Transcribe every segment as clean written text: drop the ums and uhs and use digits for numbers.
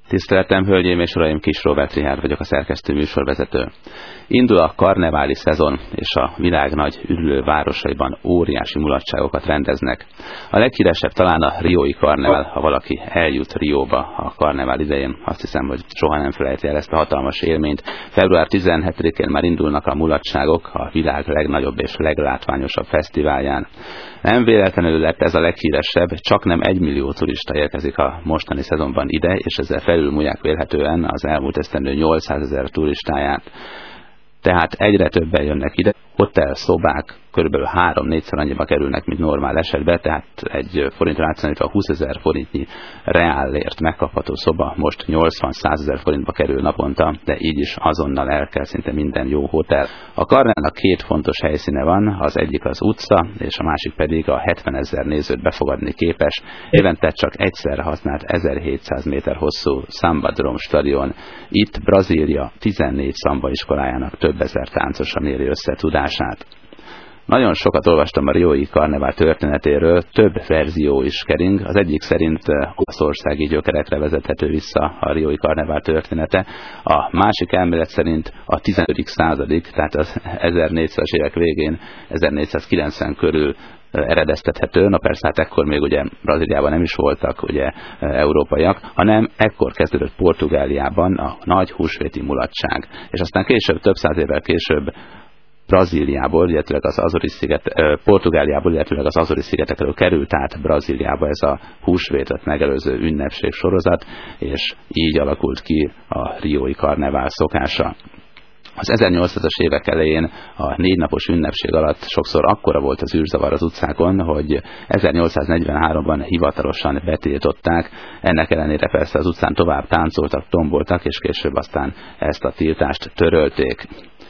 Tiszteletem, hölgyeim és uraim, Kis Róbert Richárd vagyok, a szerkesztő műsorvezető. Indul a karneváli szezon, és a világ nagy ürülő városaiban óriási mulatságokat rendeznek. A leghíresebb talán a riói karnevál, ha valaki eljut Rióba a karnevál idején, azt hiszem, hogy soha nem felejti el ezt a hatalmas élményt. Február 17-én már indulnak a mulatságok a világ legnagyobb és leglátványosabb fesztiválján. Nem véletlenül lett ez a leghíresebb, csak nem 1 millió turista érkezik a mostani szezonban ide, és ezzel felülmúlják vélhetően az elmúlt esztendő 800 000 turistáját. Tehát egyre többen jönnek ide, hotelszobák körülbelül 3-4-szer annyiba kerülnek, mint normál esetben, tehát egy forintra átszámítva 20 000 forintnyi reálért megkapható szoba most 80-100 000 forintba kerül naponta, de így is azonnal el kell szinte minden jó hotel. A karneválnak 2 fontos helyszíne van, az egyik az utca, és a másik pedig a 70 000 nézőt befogadni képes, évente csak egyszer használt 1700 méter hosszú Samba Dome stadion. Itt Brazília 14 szamba iskolájának több ezer táncosa méri össze tudását. Nagyon sokat olvastam a riói karnevál történetéről, több verzió is kering. Az egyik szerint olaszországi gyökerekre vezethető vissza a riói karnevál története. A másik elmélet szerint a 15. századig, tehát az 1400-as évek végén, 1490 körül eredeztethető. Na persze, hát ekkor még ugye Brazíliában nem is voltak ugye európaiak, hanem ekkor kezdődött Portugáliában a nagy húsvéti mulatság. És aztán később, több száz évvel később Brazíliából, illetőleg az Portugáliából, illetőleg az Azori-szigetekről került át Brazíliába ez a húsvétet megelőző ünnepség sorozat, és így alakult ki a riói karnevál szokása. Az 1800-as évek elején a 4 napos ünnepség alatt sokszor akkora volt az űrzavar az utcákon, hogy 1843-ban hivatalosan betiltották, ennek ellenére persze az utcán tovább táncoltak, tomboltak, és később aztán ezt a tiltást törölték.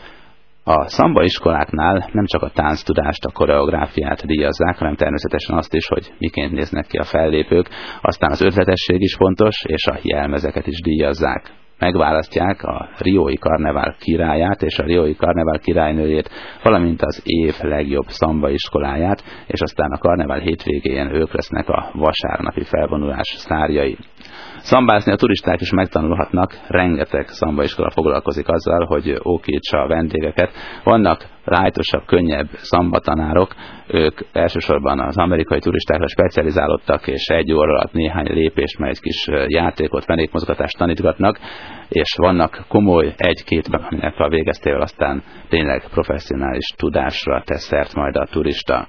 A szamba iskoláknál nem csak a tánctudást, a koreográfiát díjazzák, hanem természetesen azt is, hogy miként néznek ki a fellépők, aztán az ötletesség is fontos, és a jelmezeket is díjazzák. Megválasztják a riói karnevál királyát és a riói karnevál királynőjét, valamint az év legjobb szamba iskoláját, és aztán a karnevál hétvégén ők lesznek a vasárnapi felvonulás sztárjai. Szambázni a turisták is megtanulhatnak, rengeteg szambaiskola foglalkozik azzal, hogy ókítsa a vendégeket. Vannak lájtosabb, könnyebb szambatanárok, ők elsősorban az amerikai turistákra specializálódtak, és 1 óra alatt néhány lépést, meg egy kis játékot, fenékmozgatást tanítgatnak, és vannak komoly 1-2, aminek a végeztével aztán tényleg professzionális tudásra tesz szert majd a turista.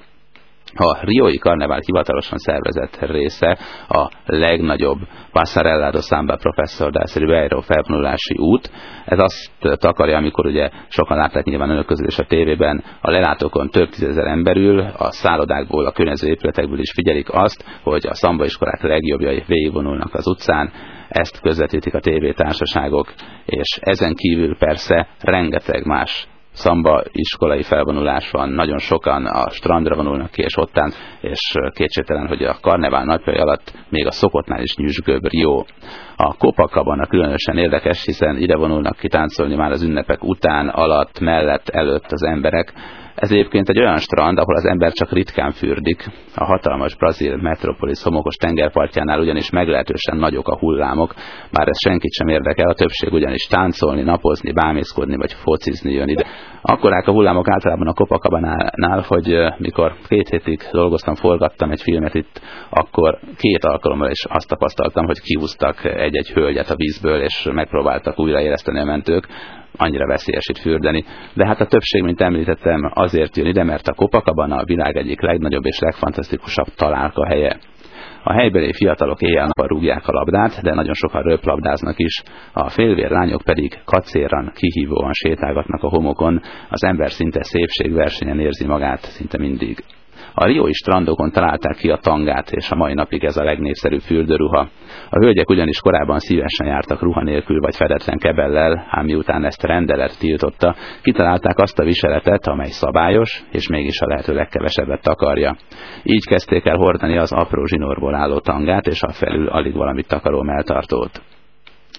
A riói karnevál hivatalosan szervezett része a legnagyobb Passarella do Samba Professor da Ribeiro felvonulási út. Ez azt takarja, amikor ugye sokan látták nyilván önök közül is a tévében, a lelátókon több 10 000 ember ül, a szállodákból, a környező épületekből is figyelik azt, hogy a szambaiskolák legjobbjai végigvonulnak az utcán. Ezt közvetítik a tévétársaságok, és ezen kívül persze rengeteg más szamba iskolai felvonulás van, nagyon sokan a strandra vonulnak ki, és ottán, és kétségtelen, hogy a karnevál napjai alatt még a szokottnál is nyüzsgőbb Rio. A Copacabana különösen érdekes, hiszen ide vonulnak ki táncolni már az ünnepek után, alatt, mellett, előtt az emberek. Ez egyébként egy olyan strand, ahol az ember csak ritkán fürdik. A hatalmas brazil metropolis homokos tengerpartjánál ugyanis meglehetősen nagyok a hullámok, bár ez senkit sem érdekel, a többség ugyanis táncolni, napozni, bámészkodni vagy focizni jön ide. Akkorák a hullámok általában a Copacabanánál, hogy mikor 2 hétig dolgoztam, forgattam egy filmet itt, akkor 2 alkalommal is azt tapasztaltam, hogy kihúztak egy-egy hölgyet a vízből, és megpróbáltak újraéleszteni a mentők. Annyira veszélyes itt fürdeni. De hát a többség, mint említettem, azért jön ide, mert a Copacabana a világ egyik legnagyobb és legfantasztikusabb találkahelye. A helybeli fiatalok éjjel-nappal rúgják a labdát, de nagyon sokan röplabdáznak is. A félvér lányok pedig kacéran, kihívóan sétálgatnak a homokon, az ember szinte szépségversenyen érzi magát szinte mindig. A riói strandokon találták ki a tangát, és a mai napig ez a legnépszerűbb fürdőruha. A hölgyek ugyanis korábban szívesen jártak ruha nélkül vagy fedetlen kebellel, ám miután ezt a rendelet tiltotta, kitalálták azt a viseletet, amely szabályos, és mégis a lehető legkevesebbet takarja. Így kezdték el hordani az apró zsinórból álló tangát, és a felül alig valamit takaró melltartót.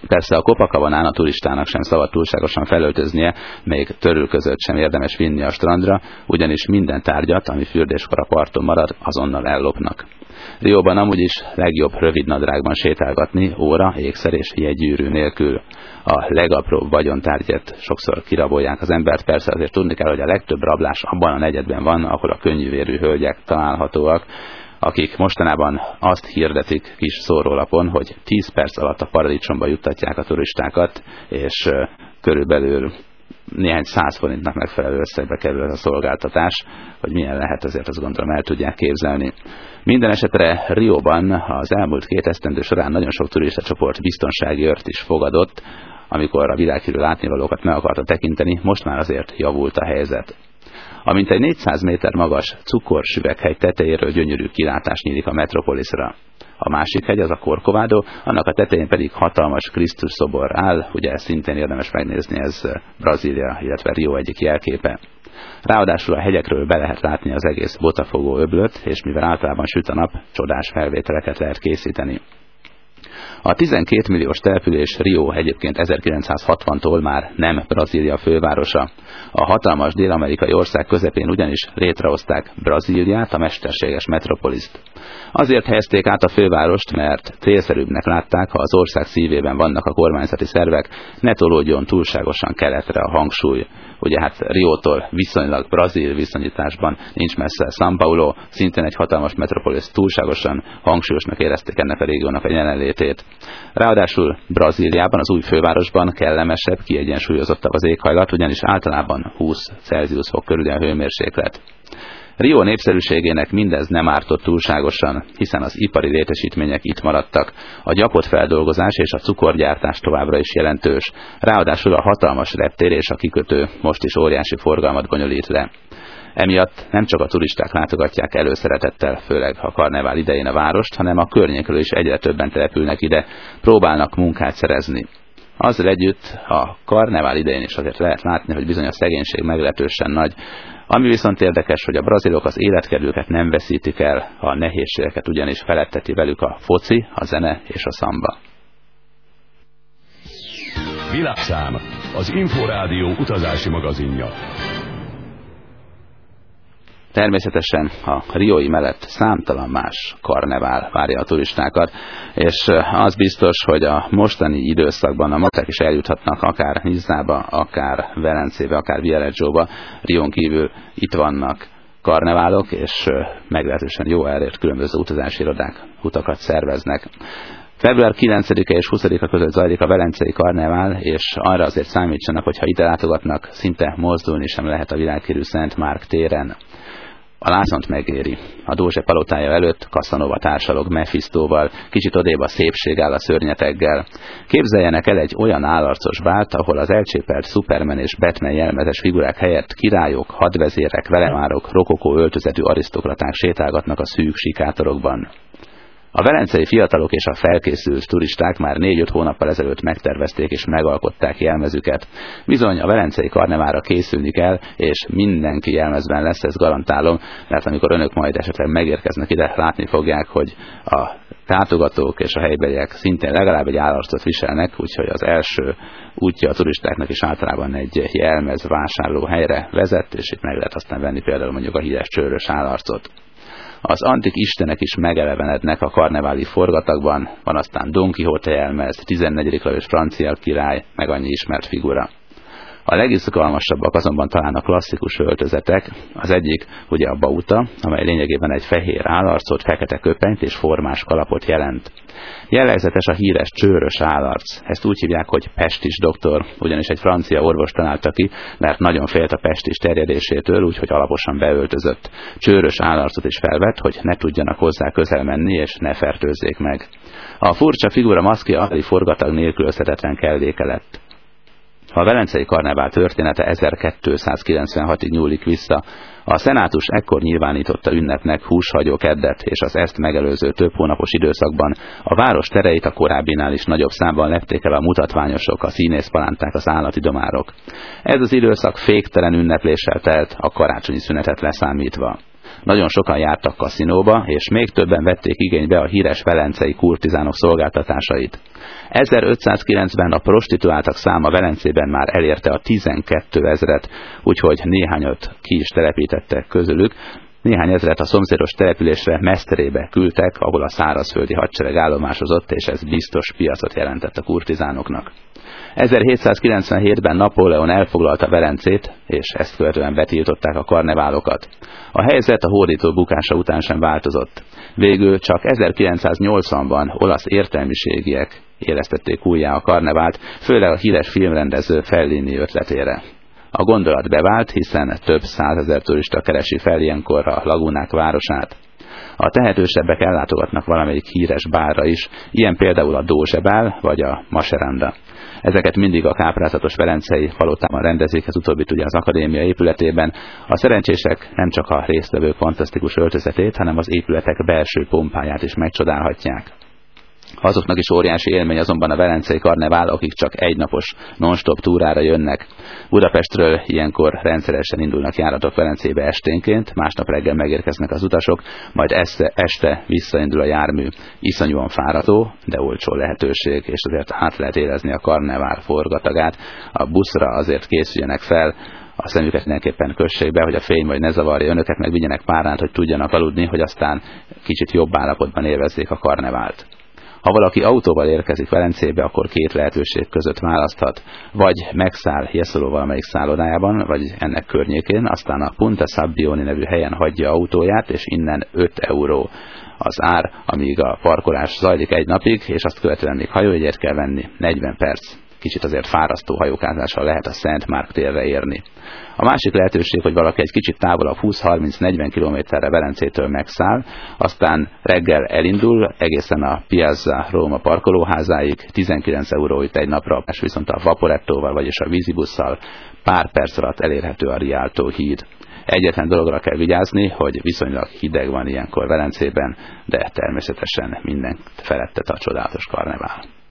Persze a Copacabanán a turistának sem szabad túlságosan felöltöznie, még törülközött sem érdemes vinni a strandra, ugyanis minden tárgyat, ami fürdéskor a parton marad, azonnal ellopnak. Rióban amúgy is legjobb rövidnadrágban sétálgatni, óra, ékszer és jegygyűrű nélkül. A legapróbb vagyontárgyat sokszor kirabolják az embert, persze azért tudni kell, hogy a legtöbb rablás abban a negyedben van, ahol a könnyűvérű hölgyek találhatóak, akik mostanában azt hirdetik kis szórólapon, hogy 10 perc alatt a paradicsomba juttatják a turistákat, és körülbelül néhány 100 forintnak megfelelő összegbe kerül ez a szolgáltatás, hogy milyen lehet, azért azt gondolom el tudják képzelni. Minden esetre Rióban az elmúlt 2 esztendő során nagyon sok turistacsoport biztonsági őrt is fogadott, amikor a világhírű látnivalókat meg akarta tekinteni, most már azért javult a helyzet. A mintegy 400 méter magas cukorsüveghegy tetejéről gyönyörű kilátás nyílik a Metropolisra. A másik hegy, az a Corcovado, annak a tetején pedig hatalmas Krisztus szobor áll, ugye szintén érdemes megnézni, ez Brazília, illetve Rio egyik jelképe. Ráadásul a hegyekről be lehet látni az egész Botafogo öblöt, és mivel általában süt a nap, csodás felvételeket lehet készíteni. A 12 milliós település Rio egyébként 1960-tól már nem Brazília fővárosa. A hatalmas dél-amerikai ország közepén ugyanis létrehozták Brazíliát, a mesterséges metropoliszt. Azért helyezték át a fővárost, mert célszerűbbnek látták, ha az ország szívében vannak a kormányzati szervek, ne tolódjon túlságosan keletre a hangsúly. Ugye hát Riótól viszonylag brazil viszonyításban nincs messze São Paulo, szintén egy hatalmas metropolis, túlságosan hangsúlyosnak érezték ennek a régiónak a jelenlétét. Ráadásul Brazíliában, az új fővárosban kellemesebb, kiegyensúlyozottabb az éghajlat, ugyanis általában 20 Celsius fok körüli a hőmérséklet. Rio népszerűségének mindez nem ártott túlságosan, hiszen az ipari létesítmények itt maradtak. A gyapotfeldolgozás és a cukorgyártás továbbra is jelentős. Ráadásul a hatalmas reptér és a kikötő most is óriási forgalmat bonyolít le. Emiatt nem csak a turisták látogatják előszeretettel, főleg a karnevál idején a várost, hanem a környékről is egyre többen települnek ide, próbálnak munkát szerezni. Azzal együtt a karnevál idején is azért lehet látni, hogy bizony a szegénység meglehetősen nagy. Ami viszont érdekes, hogy a brazilok az életkedvüket nem veszítik el, a nehézségeket ugyanis feletteti velük a foci, a zene és a szamba. Világszám, az Inforádió utazási magazinja. Természetesen a riói mellett számtalan más karnevál várja a turistákat, és az biztos, hogy a mostani időszakban a matek is eljuthatnak akár Nizzába, akár Velencébe, akár Viareggioba. Rión kívül itt vannak karneválok, és meglehetősen jó elért különböző utazási irodák utakat szerveznek. Február 9-e és 20-a között zajlik a velencei karnevál, és arra azért számítsanak, hogy ha ide látogatnak, szinte mozdulni sem lehet a világhírű Szent Márk téren. A lázont megéri. A Dózse palotája előtt Casanova társalog Mephistóval, kicsit odébb a szépség áll a szörnyeteggel. Képzeljenek el egy olyan állarcos bált, ahol az elcsépelt Superman és Batman jelmezes figurák helyett királyok, hadvezérek, velemárok, rokokó öltözetű arisztokraták sétálgatnak a szűk sikátorokban. A velencei fiatalok és a felkészült turisták már 4-5 hónappal ezelőtt megtervezték és megalkották jelmezüket. Bizony, a velencei karneválra készülni kell, és mindenki jelmezben lesz, ezt garantálom, mert amikor önök majd esetleg megérkeznek ide, látni fogják, hogy a látogatók és a helybeliek szintén legalább egy állarcot viselnek, úgyhogy az első útja a turistáknak is általában egy jelmez vásárló helyre vezet, és itt meg lehet aztán venni például mondjuk a híres csőrös állarcot. Az antik istenek is megelevenednek a karneváli forgatagban, van aztán Don Quixote jelmez, 14. Lajos francia király, meg annyi ismert figura. A legizgalmasabbak azonban talán a klasszikus öltözetek, az egyik ugye a bauta, amely lényegében egy fehér állarcot, fekete köpenyt és formás kalapot jelent. Jellegzetes a híres csőrös állarc. Ezt úgy hívják, hogy pestis doktor, ugyanis egy francia orvos találta ki, mert nagyon félt a pestis terjedésétől, úgyhogy alaposan beöltözött. Csőrös állarcot is felvett, hogy ne tudjanak hozzá közel menni és ne fertőzzék meg. A furcsa figura maszkja a forgatag nélkülözhetetlen kelléke lett. A velencei karnevál története 1296-ig nyúlik vissza. A szenátus ekkor nyilvánította ünnepnek húshagyó keddet, és az ezt megelőző több hónapos időszakban a város tereit a korábbinál is nagyobb számban lepték el a mutatványosok, a színészpalánták, az állati domárok. Ez az időszak féktelen ünnepléssel telt, a karácsonyi szünetet leszámítva. Nagyon sokan jártak kaszinóba, és még többen vették igénybe a híres velencei kurtizánok szolgáltatásait. 1509-ben a prostituáltak száma Velencében már elérte a 12 000-et, úgyhogy néhányat ki is telepítettek közülük. Néhány ezret a szomszédos településre, Meszterébe küldtek, ahol a szárazföldi hadsereg állomásozott, és ez biztos piacot jelentett a kurtizánoknak. 1797-ben Napóleon elfoglalta Velencét, és ezt követően betiltották a karneválokat. A helyzet a hódító bukása után sem változott. Végül csak 1980-ban olasz értelmiségiek élesztették újjá a karnevált, főleg a híres filmrendező Fellini ötletére. A gondolat bevált, hiszen több 100 000 turista keresi fel ilyenkor a lagúnák városát. A tehetősebbek ellátogatnak valamelyik híres bárra is, ilyen például a Dózsebál vagy a Maseranda. Ezeket mindig a káprázatos velencei palotában rendezik, ez utóbbit ugye az akadémia épületében. A szerencsések nem csak a résztvevők fantasztikus öltözetét, hanem az épületek belső pompáját is megcsodálhatják. Azoknak is óriási élmény azonban a velencei karnevál, akik csak egynapos non-stop túrára jönnek. Budapestről ilyenkor rendszeresen indulnak járatok Velencébe esténként, másnap reggel megérkeznek az utasok, majd este visszaindul a jármű. Iszonyúan fáradó, de olcsó lehetőség, és azért át lehet érezni a karnevál forgatagát. A buszra azért készüljenek fel, a szemüket mindenképpen kössék be, hogy a fény majd ne zavarja önöket, meg vigyenek párnát, hogy tudjanak aludni, hogy aztán kicsit jobb állapotban élvezzék a karnevált. Ha valaki autóval érkezik Velencébe, akkor két lehetőség között választhat. Vagy megszáll Jesolo valamelyik szállodájában, vagy ennek környékén, aztán a Punta Sabbioni nevű helyen hagyja autóját, és innen 5 euró az ár, amíg a parkolás zajlik egy napig, és azt követően még hajójegyet kell venni, 40 perc. Kicsit azért fárasztó hajókázással lehet a Szent Márk térre érni. A másik lehetőség, hogy valaki egy kicsit távolabb 20-30-40 kilométerre Velencétől megszáll, aztán reggel elindul egészen a Piazza Roma parkolóházáig, 19 euró itt egy napra, és viszont a Vaporettóval, vagyis a vízibusszal pár perc alatt elérhető a Rialto híd. Egyetlen dologra kell vigyázni, hogy viszonylag hideg van ilyenkor Velencében, de természetesen minden felettet a csodálatos karnevál.